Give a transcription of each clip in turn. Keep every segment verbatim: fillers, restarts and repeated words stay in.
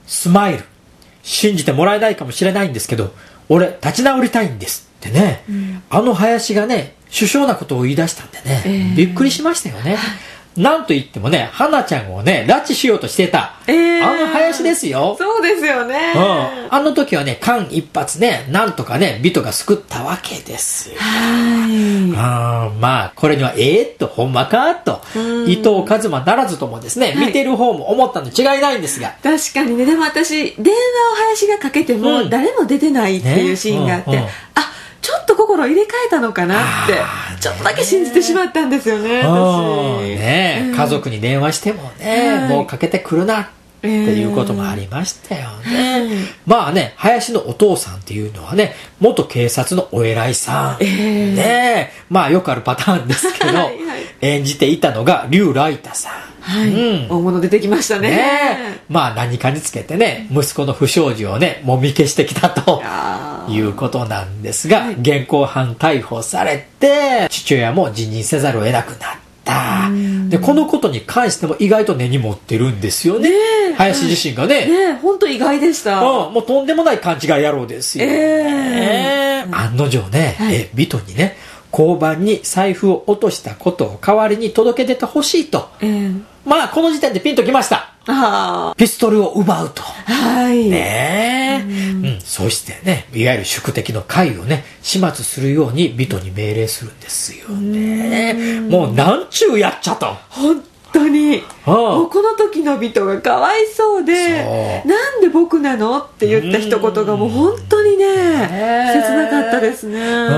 スマイル、信じてもらえないかもしれないんですけど、俺立ち直りたいんですってね、うん、あの林がね首相なことを言い出したんでね、えー、びっくりしましたよね。なんと言ってもね、花ちゃんをね拉致しようとしてた、えー、あの林ですよ。 そうですよね、 うん、あの時はね間一髪ねなんとかねビトが救ったわけですよ。 はいあ、まあこれにはええー、っとほんまかと伊藤和馬ならずともですね、はい、見てる方も思ったの違いないんですが、 確かにね。でも私電話を林がかけても誰も出てないっていうシーンがあって、ね、うんうん、あちょっと心入れ替えたのかなってちょっとだけ信じてしまったんですよね、私ね、うん、家族に電話してもね、はい、もうかけてくるなっていうこともありましたよね、えー、まあね林のお父さんっていうのはね元警察のお偉いさん、えー、ねまあよくあるパターンですけどはい、はい、演じていたのが劉来太さん、 はい、うん、大物出てきました ね, ねまあ何かにつけてね息子の不祥事をねもみ消してきたということなんですが、はい、現行犯逮捕されて父親も辞任せざるを得なくなった。でこのことに関しても意外と根に持ってるんですよ ね, ね林自身がね。 ね本当意外でした、 うん、もうとんでもない勘違い野郎ですよ、えーえー、案の定ね、はい、えビトにね交番に財布を落としたことを代わりに届け出てほしいと、えー、まあこの時点でピンときました。あピストルを奪うと、はいねえ、うんうん、そしてねいわゆる宿敵の会をね始末するようにビトに命令するんですよね。もうなんちゅうやっちゃと本当にもうこの時のビトがかわいそうでなんで僕なのって言った一言がもう本当にね切なかったですね、うん、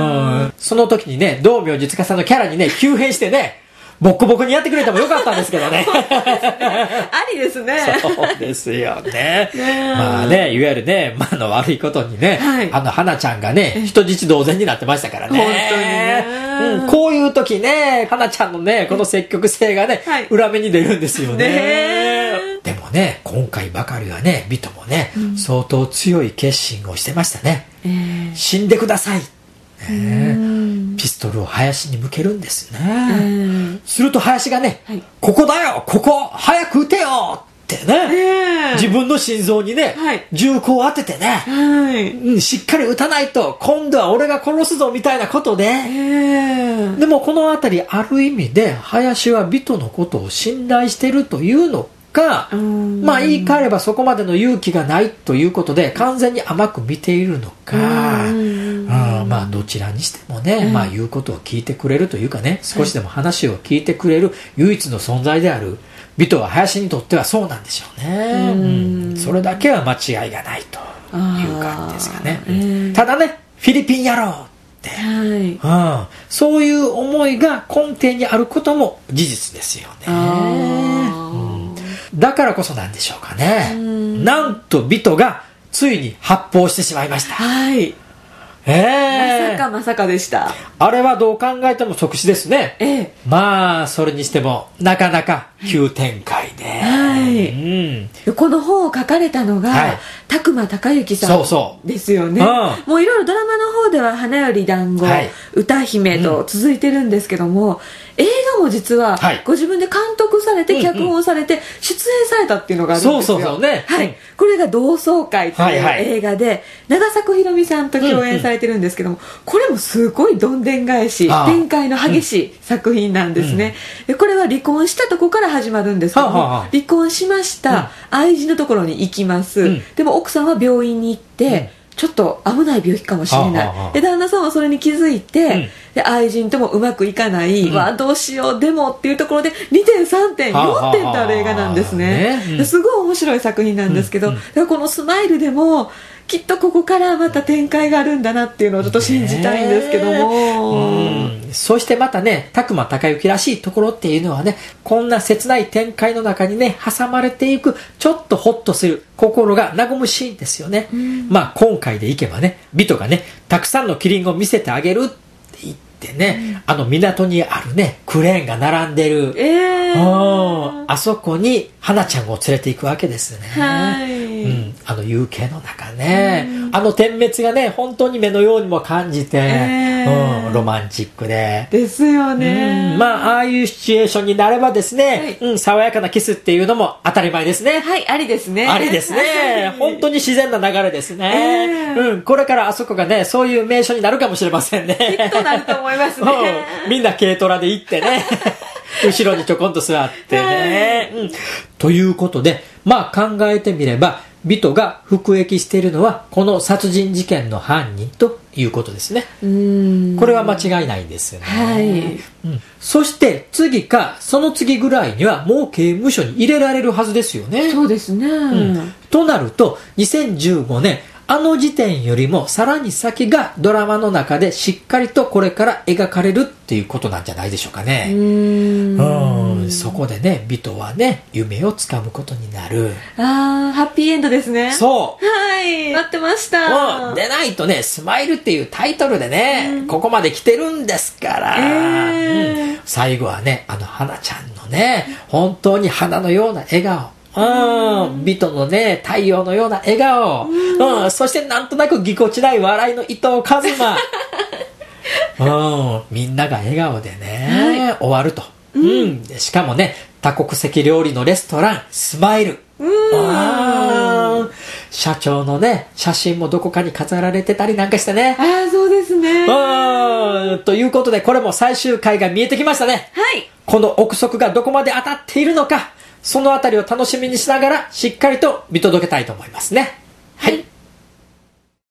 その時にね道明寺司のキャラにね急変してねボッコボコにやってくれてもよかったんですけどねありですね。 そうですよねまあねいわゆるね、まあの悪いことにね、はい、あの花ちゃんがね人質同然になってましたからね。 本当にね、 うん、こういう時ね花ちゃんのねこの積極性がね、はい、裏目に出るんですよ ね, ねでもね今回ばかりはねビトもね、うん、相当強い決心をしてましたね、えー、死んでくださいね、ピストルを林に向けるんですね、えー、すると林がね、はい、ここだよここ早く撃てよってね、えー、自分の心臓にね、はい、銃口を当ててね、はいうん、しっかり撃たないと今度は俺が殺すぞみたいなことで、えー、でもこのあたりある意味で林はビトのことを信頼してるというのか、まあ言い換えればそこまでの勇気がないということで完全に甘く見ているのか、うんまあどちらにしてもね、まあ言うことを聞いてくれるというかね少しでも話を聞いてくれる唯一の存在であるビトは林にとってはそうなんでしょうね、うん、それだけは間違いがないという感じですかね、えー、ただねフィリピン野郎って、はいうん、そういう思いが根底にあることも事実ですよね。だからこそなんでしょうかね。んなんとビトがついに発砲してしまいました。はい。えー、 まさかまさかでした。 あれはどう考えても即死ですね。ええ、まあそれにしてもなかなか急展開で、はいうん、この本を書かれたのが、はい、宅間孝之さんですよね。そうそう、うん、もういろいろドラマの方では花より団子、はい、歌姫と続いてるんですけども、うん映画も実はご自分で監督されて脚本されて出演されたっていうのがあるんですよ。そうそうそうね。はい。これが同窓会という映画で長作ひろみさんと共演されてるんですけども、これもすごいどんでん返し展開の激しい作品なんですね。でこれは離婚したとこから始まるんですけども、離婚しました愛人のところに行きます。でも奥さんは病院に行ってちょっと危ない病気かもしれない。で旦那さんはそれに気づいて、うん、で愛人ともうまくいかない、うん、わどうしようでもっていうところでにてんさんてんよんてんとある映画なんですね、ねうん、すごい面白い作品なんですけど、うんうん、だからこのスマイルでもきっとここからまた展開があるんだなっていうのをちょっと信じたいんですけども、 うん、そしてまたね宅間孝之らしいところっていうのはねこんな切ない展開の中にね挟まれていくちょっとホッとする心が和むシーンですよね、うん、まあ今回でいけばねビトがねたくさんのキリンを見せてあげるって言ってね、うん、あの港にあるねクレーンが並んでる、えー、あそこに花ちゃんを連れていくわけですね。 はい。 うん、あの夕景の中ね、うん、あの点滅がね、本当に目のようにも感じて、えーうん、ロマンチックで。 ですよね。 うん、まあ、ああいうシチュエーションになればですね、はい、うん、爽やかなキスっていうのも当たり前ですね。 はい、ありですね。 ありですね。本当に自然な流れですね、えー。うん、これからあそこがね、そういう名所になるかもしれませんね。 きっとなると思いますね。 うん、みんな軽トラで行ってね。後ろにちょこんと座ってね、はいうん。ということで、まあ考えてみれば、ビトが服役しているのは、この殺人事件の犯人ということですね。うーんこれは間違いないんですよね。 はいうん、そして次か、その次ぐらいにはもう刑務所に入れられるはずですよね。 そうですね。うん、 となると、にせんじゅうごねん、あの時点よりもさらに先がドラマの中でしっかりとこれから描かれるっていうことなんじゃないでしょうかね。うーんそこでね、ビトはね、夢をつかむことになる。 あー、ハッピーエンドですね。 そう。 はい。待ってました。 うん。でないとね、スマイルっていうタイトルでね、ここまで来てるんですから。 えーうん、最後はね、あの花ちゃんのね、本当に花のような笑顔。うん、ビトのね、太陽のような笑顔。うん、そしてなんとなくぎこちない笑いの伊藤和馬。うん、みんなが笑顔でね、はい、終わると。うん、うん、しかもね、多国籍料理のレストラン、スマイル。うん社長のね、写真もどこかに飾られてたりなんかしてね。 ああ、そうですね。 うん、ということで、これも最終回が見えてきましたね。 はい。 この憶測がどこまで当たっているのか。そのあたりを楽しみにしながらしっかりと見届けたいと思いますね。はい。